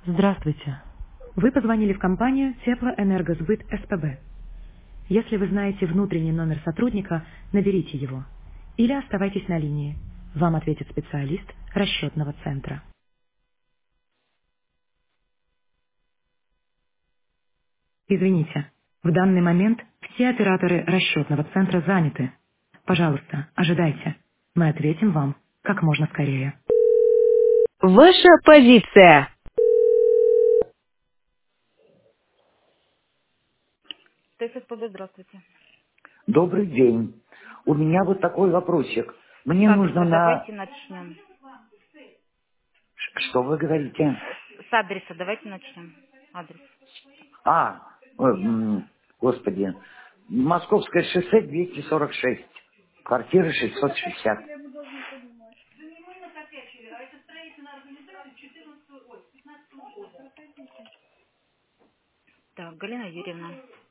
Здравствуйте. Вы позвонили в компанию Теплоэнергосбыт СПБ. Если вы знаете внутренний номер сотрудника, наберите его. Или оставайтесь на линии. Вам ответит специалист расчетного центра. Извините, в данный момент все операторы расчетного центра заняты. Пожалуйста, ожидайте. Мы ответим вам как можно скорее. Ваша позиция. ТСПБ, здравствуйте. Добрый день. У меня вот такой вопросик. С Мне нужно адреса на... давайте начнем. Что вы говорите? С адреса давайте начнем. Адрес. А, господи. Московское шоссе 246. Квартира 660. Так, Галина Юрьевна.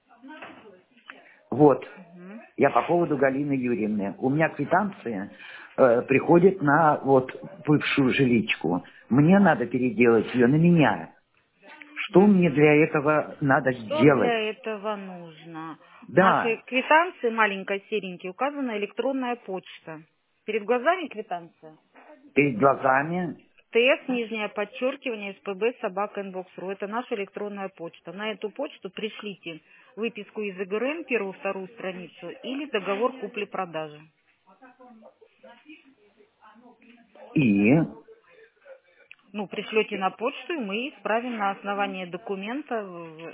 Вот. Мгм. Я по поводу Галины Юрьевны. У меня квитанция приходит на вот бывшую жиличку. Мне надо переделать ее на меня. Что мне Мгм. для этого надо Что сделать? для этого нужно? В нашей Да, квитанции маленькой серенькой указана электронная почта. Перед глазами квитанция. перед глазами. ТС, нижнее подчеркивание, СПБ, собака, инбокс.ру. Это наша электронная почта. На эту почту пришлите выписку из ИГРН, первую, вторую страницу, или договор купли-продажи. И Ну, пришлете на почту, и мы исправим на основании документа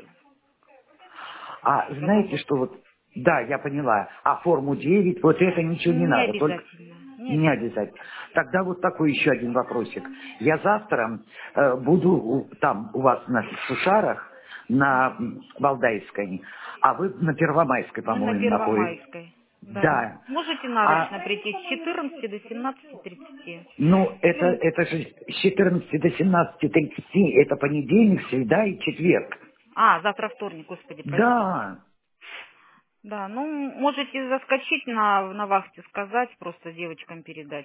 знаете, договор. что вот, да, я поняла, а форму 9 вот это ничего не Не надо, только обязательно. Не не обязательно. обязательно. Тогда вот такой еще один вопросик. Я завтра буду там у вас на Сушарах, на Валдайской, а вы на Первомайской, Мы на по-моему, находитесь. Первомайской. Да. Да. Можете А, нарочно прийти с 14 до 17:30. ну, Ну, это же с 14 до 17:30, это понедельник, среда и четверг. завтра вторник, господи, простите. Да. Да, ну, можете заскочить на вахте, сказать, просто девочкам передать.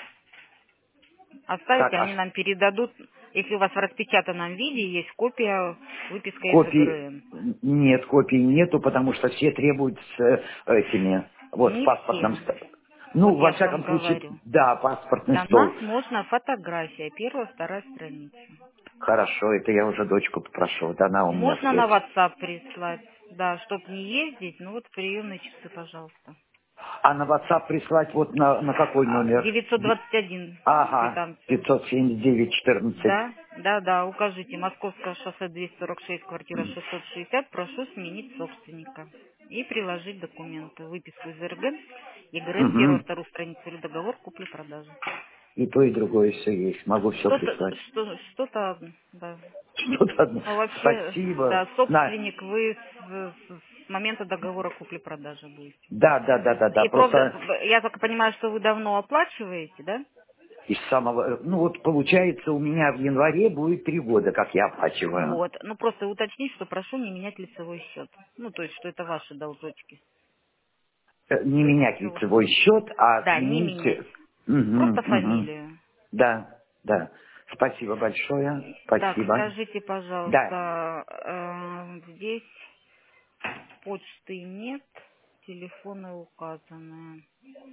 Так, Оставите, они нам передадут, если у вас в распечатанном виде есть копия, выписка из копий ИГРН. нет, копий нету, потому что все требуют с этими, вот, в Не паспортном все. столе. Вот Ну, во я же вам всяком случае, говорю. да, паспортный До стол. нас можно фотография, первая, вторая страница. Хорошо, это я уже дочку попрошу, вот она у меня Можно на встретит. WhatsApp прислать, да, чтобы не ездить, ну вот приемные часы, пожалуйста. А на WhatsApp прислать вот на какой номер? 921 Ага, квитанцию. 579-14. Да, да, да, укажите. Московское шоссе 246, квартира 660. Прошу сменить собственника. И приложить документы. Выписку из РГ, ЕГРН, первую, Угу. вторую страницу или договор купли-продажи. И то, и другое все есть, могу все Что-то, прислать. что-то одно, да. Что-то одно. Но вообще, Спасибо. да, собственник вы с момента договора купли-продажи будете. Да, И просто я так понимаю, что вы давно оплачиваете, да? из самого, ну вот получается у меня в январе будет 3 года, как я оплачиваю. Вот. Ну, просто уточнить, что прошу не менять лицевой счет. Ну, то есть, что это ваши должочки. Не менять Всё. лицевой счет, а Да, не сменить... менять. Просто Мгм. фамилию. Да, да. Спасибо большое. Так, Спасибо. скажите, Да, пожалуйста, здесь почты нет, телефоны указаны.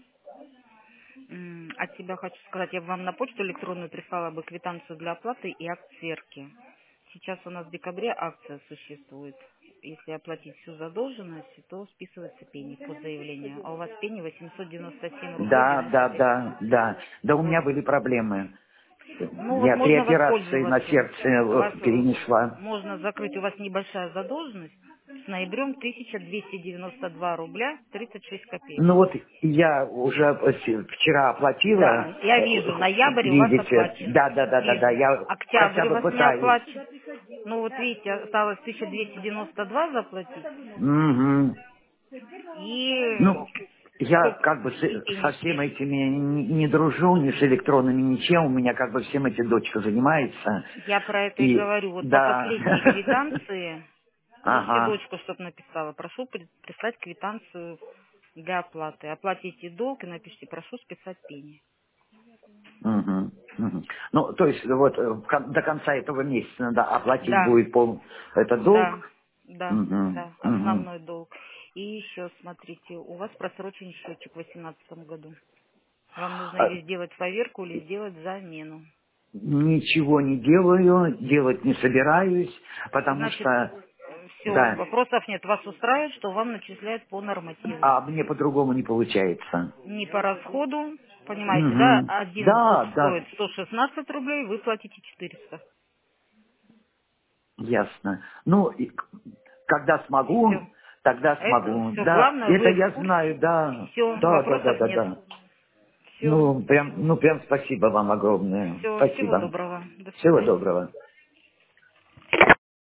От себя хочу сказать, я бы вам на почту электронную прислала бы квитанцию для оплаты и акт сверки. Сейчас у нас в декабре акция существует. Если оплатить всю задолженность, то списывается пени по заявлению. А у вас пени 897 рублей да, да, 95 да, да. Да у меня вот. были проблемы. Ну вот Я 3 можно операции на воспользоваться. сердце У вас перенесла. можно закрыть, у вас небольшая задолженность. С ноябрем 1292 рубля 36 копеек. Ну вот я уже вчера Да, оплатила, я вижу, ноябрь у вас видите, оплачен. да, Вижу. я хотя Октябрь у бы вас не пытаюсь. оплачен. Ну вот видите, осталось 1292 заплатить. Мгм. И Ну, я сколько? как бы И со пени всем спишут. этими не дружу, ни с электронными, ничем. У меня как бы всем эти дочка занимается. Я про это и И говорю. Вот по да, последней квитанции, если ага, дочка что-то написала, прошу прислать квитанцию для оплаты. Оплатите долг и напишите, прошу списать пени. мгм. Мгм. Ну, то есть вот до конца этого месяца надо оплатить Да, будет этот да, долг? да, Мгм. да, Мгм. основной долг. И еще, смотрите, у вас просрочен счетчик в 2018 году. Вам нужно А, или сделать поверку, или сделать замену. Ничего не делаю, делать не собираюсь, потому Значит, что, все, да, вопросов нет. Вас устраивает, что вам начисляют по нормативу. а мне по-другому не получается. Не по расходу, понимаете, да, Мгм. один год Да, да, стоит 116 рублей, вы платите 400. ясно. Ну, когда Все. смогу, тогда Это смогу. все. Да, Главное, это вы в я знаю, курсе. да. Все, Да, да, да, вопросов да, нет. да. Все. Ну, прям спасибо вам огромное. Все. Всего Спасибо. доброго. До Всего свидания. доброго.